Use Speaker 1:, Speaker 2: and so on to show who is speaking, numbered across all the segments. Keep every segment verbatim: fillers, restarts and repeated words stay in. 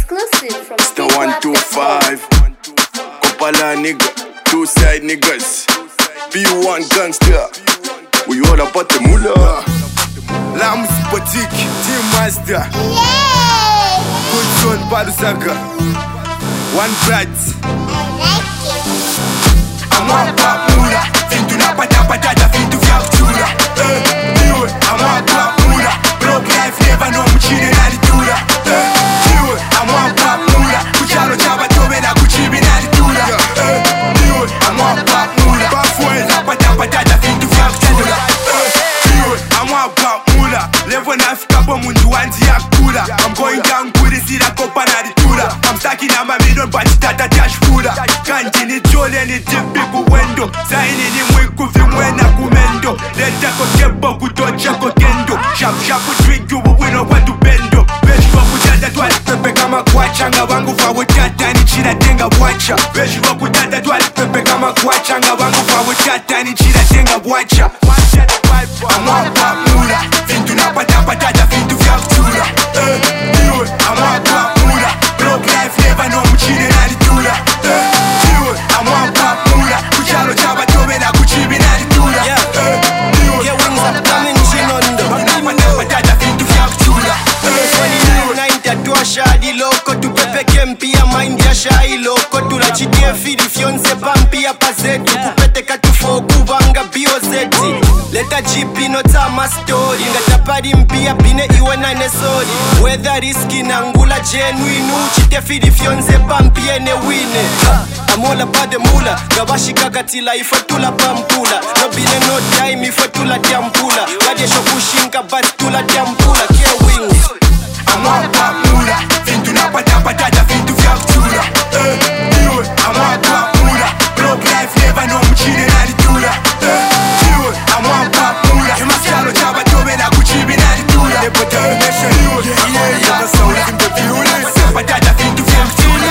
Speaker 1: Exclusive from
Speaker 2: Star one two five. Kopala nigga, two side niggas. B one gangster. We all about the moolah. Lams Boutique, Team Master. Good son, Balusaka. One bright. I'm a pop moolah. Fintu na pata patata, fintu factura. Eh, I'm a pop moolah. Broke life, never know mchine na litura. Eh, I'm a pop moolah. Kuchalo chaba tobe na kuchibi na litura. Eh, I'm a pop moolah. Bafwe na pata patata, fintu factura. Eh, I'm a pop moolah. Level na fika po mundu wanti ya kula. I'm going down kuri sila kopa na litura. I'm stacking on my million but tata dash fula. Kanji ni jole ni deep people window. Zaini ni mwiku vimwena kumendo. Leta kokebo kutocha kokendo. Shap shap drink you wino watu bendo. Beshi waku dada twali pepe kama kwacha. Nga wangu fawo tata ni chira tenga wacha. Beshi waku dada twali pepe kama kwacha. Nga wangu fawo tata ni chira tenga wacha. I'm a pop moolah. Fintu na pata patata fintu factura. Eh, iwe I'm a pop moolah. Broke life never know mchine na litura. Eh, iwe I'm a pop moolah. Kuchalo chaba tobe na kuchibi na litura. Eh, iwe
Speaker 3: wings up coming chin on the
Speaker 2: pata patata fintu factura.
Speaker 3: twenty-nine tatua shadi loko tu pepe kempia mind ya shai loko tu la chitie fidi fionse pampia pazetu kupete katufo kubanga biozeti leta jipi no tama story ngatapadi mpia pine iwe nane sori weather riski na ngula genuine uchite fidi fionse pampia ne wine amola pade mula gabashika katila ifatula pampula no bine no time ifatula tiampula wade shokushinka batula tiampula ke wings.
Speaker 2: I'm a pop moolah. Fintu na pata patata fintu factura. Eh, iwe I'm a pop moolah. Broke life never know mchine na litura. Eh, iwe I'm a pop moolah. Kuchalo chaba tobe na kuchibi na litura. The determination, yeah, yeah, the soul in the violence. Patata fintu factura.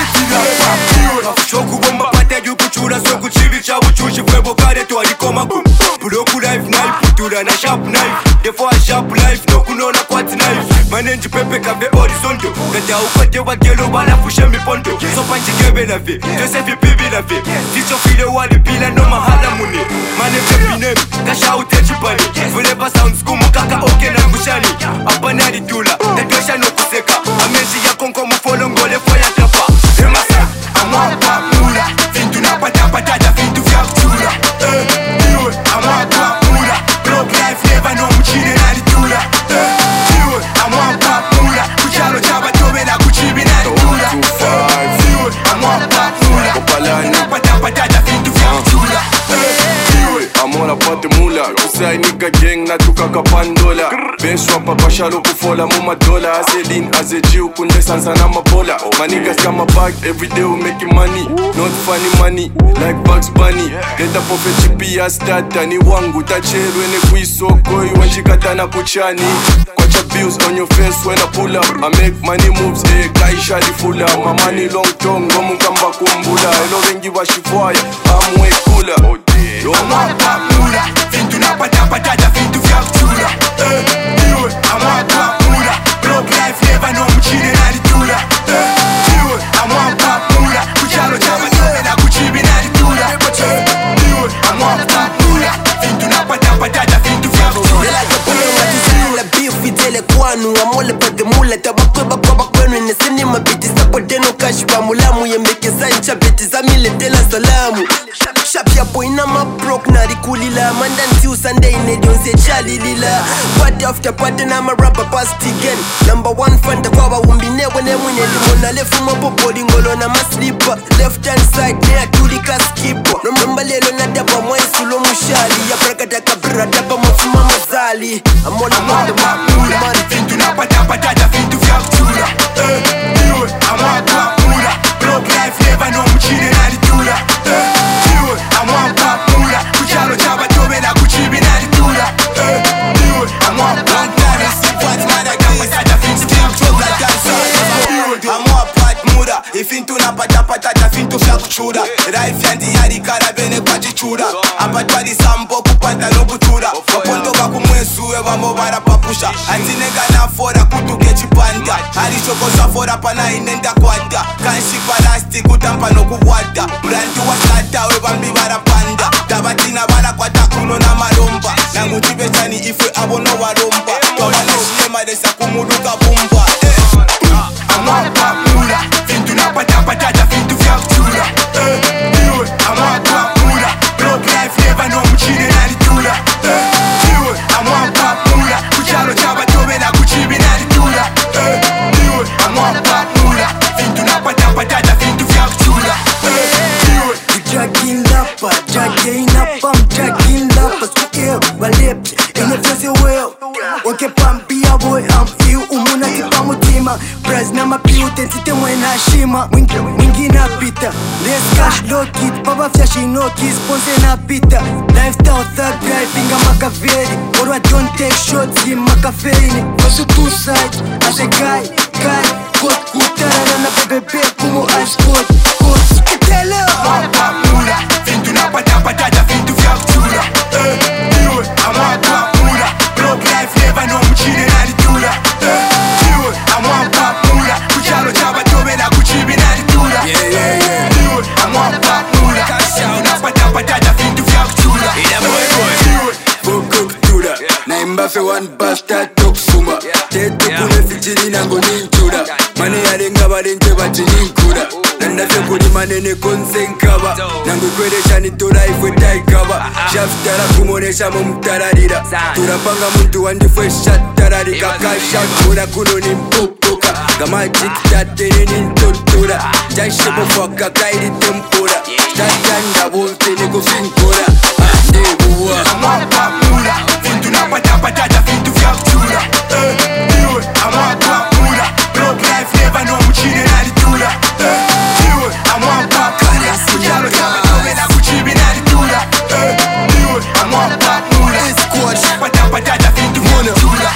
Speaker 2: Iwe choku bomba pata yu kuchura so kuchibi cha uchushi fwebo kare to alikoma kum. Broke life knife putura na sharp knife. Therefore a sharp life no kunona kwat knife. Manenji pepe kabe horizontal. Dada upate wa gelo wala fushe mipondo. So panchi kebe na ve, Joseph pibi na ve. Ticho file wali pila no mahala muni. Mane pepi name, kasha utechi pani. Forever sounds kumu kaka oke na kushani. Apana di tula, tetosha no kuseka. Amenshi ya konko mufolo ngole faya tapa. Emasa, I'm a pop moolah. Fintu na pata patata fintu factura. Eh, iwe I'm a pop moolah. Broke life never know mchine na litura. Eh, iwe I'm a pop moolah. Kuchalo chaba tobe na kuchibi na litura. Iwe I'm a pop moolah. Fintu na pata patata fintu factura. Eh, iwe I'm all about the moolah. Kusai nigga gang na tukaka pandola. Bench wapa kwa shalo kufola muma dola. Azelin azejiu kunde sansa na mabola. My niggas got my bag everyday we making money. Not funny money like Bugs Bunny. Get up off a chippy as tata ni wangu. Tachelu ene kuisoko iwe nchikata na kuchani. Kwacha bills on your face when I pull up. I make money moves eh kaisha di fula. My money long tongue gomu kamba kumbula. Hello wengi wa shifwaya I'm way cooler. Yo I'm a pop moolah. Fintu na pata patata fintu factura. Eh, iwe I'm a pop moolah. Broke life never know mchine na litura. Eh, iwe I'm a pop moolah. Kuchalo chaba tobe na kuchibi na litura. Eh, iwe I'm a pop moolah. Fintu na pata patata fintu factura.
Speaker 3: la beef itele kwanu amole pade mula tabakweba kwa kwenu neseni mabiti sapode no cash pa mulamu yembekeza ncha beti za mile tela salamu shap ya poina ma broke na rikulila mandanti usande ne donse chalilila party after party na ma rubber past again number one fanta kwa ba umbine wene mwine limona lefu mapopoli ngolo na maslipa left hand side ne atulika skipo no mambalelo na daba mwesulo mushali ya brakata kabra daba mafuma mazali amola
Speaker 2: I'm a pop moolah. Fintu na pata patata fintu factura. Eh, iwe I'm a pop moolah. Broke life never know mchine na litura. Eh, iwe I'm a pop moolah. Kuchalo chaba tobe na kuchibi na litura. Eh, iwe I'm a pop moolah.
Speaker 3: I'm a pop moolah. Ifintu na pata patata fintu factura. Life yandi yari karabene kwa chichura. Abatwali sambo kupata no butura. Wapondo bakumwesuwe bamo bara papu
Speaker 2: kushusha atinenga na fora kutuke chipanda alishokosha fora pana inenda kwata kanshi palasti kutampa no kubwata brandi wasata we bambi barapanda dabatina barakwata kuno na maromba nangujibe chani ife abono waromba tobana shema desa kumuduka bumba
Speaker 3: amwapa mura vintu napata patata vintu vya kuchura iwe amwapa mura broke life never no mchine nani tura iwe amwapa mura kuchalo chaba tobe na kuchibi nani tura iwe amwapa mura vintu napata patata vintu vya kuchura iwe
Speaker 1: Dragging lapa, dragging up, I'm dragging lapa. Square, my lips, and if you say well, okay, pampia boy, I'm ill, umuna kipa mutima. Press na mapiu, tentite mwena shima. Mwingi na pita, let's cash low kid, baba flashi no kids, ponze na pita. Lifestyle thug guy, finger Machiavelli. Or I don't take shots, in Machiavelli. Cause two sides, as a guy, guy, good, good, tarana na bebe, kumo ice cold, cold. Tell her,
Speaker 3: amwapa mura vintu napata patata vintu vya kuchura iwe amwapa mura broke life never no mchine nani tura iwe amwapa mura kuchalo chaba tobe na kuchibi nani tura iwe amwapa mura vintu napata patata vintu vya kuchura iwe
Speaker 1: Foko kutura Naimba fe one bastard toksuma Tetu kune fitiri nango ninchura Mane yarenga barenje bati ninkura Nanda fe kuni manene konse nkaba Nango kwere shani tora ifwe taikaba Shaftara kumonesha mumtararira Turapanga muntu wandi fwe shatararika Kasha kura kuno ni mpopoka Gama jikta tere nintotora Jaishipo faka kairi tempora Tatanda bonte niko finkora Nebuwa
Speaker 3: amwapa mura vintu napata patata vintu vya kuchura iwe amwapa mura broke life never no mchine nani tura iwe amwapa mura kuchalo chaba tobe na kuchibi nani tura iwe amwapa mura pata patata vintu vya kuchura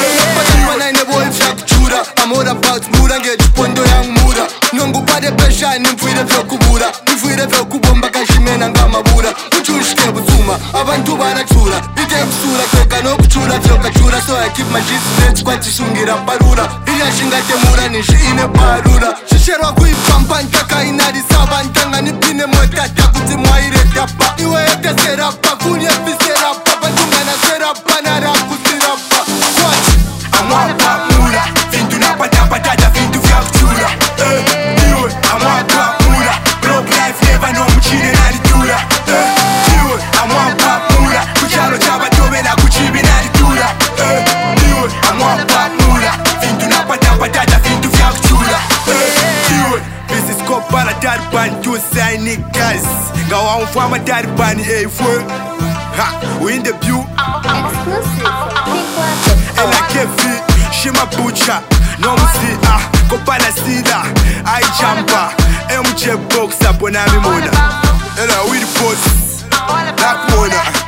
Speaker 1: I'm all about mura ngechipondo yang mura nongupade peshani mfwire vyokubura mfwire vyokubomba kashimena ngamabura uchushike buzuma abantu barachura ite kusura kyoka nokuchura vyokachura so I keep my distance kwatishungira parura inyashingate mura nishi ine parura shisherwa kuipampa ntaka inarisaba ntanga nipine mwetata kuti mwairetapa iwe ete serapa kunye fiserapa batungana serapa narakusirapa kwachi
Speaker 3: amwapa mura vintu napata patata vintu vya kuchura iwe amwapa mura broke life never no mchine nani tura iwe amwapa mura kuchalo chaba tobe na kuchibi nani tura iwe amwapa mura vintu napata patata vintu vya kuchura iwe this is kopala darban to sign guys gawa umfama darban eh fwe ha we in the view
Speaker 4: Exclusive from Pink Water.
Speaker 3: ela kefi shima butcher no musi ah kopala sida I jumper M J box abona mi mona ela we the boss black mona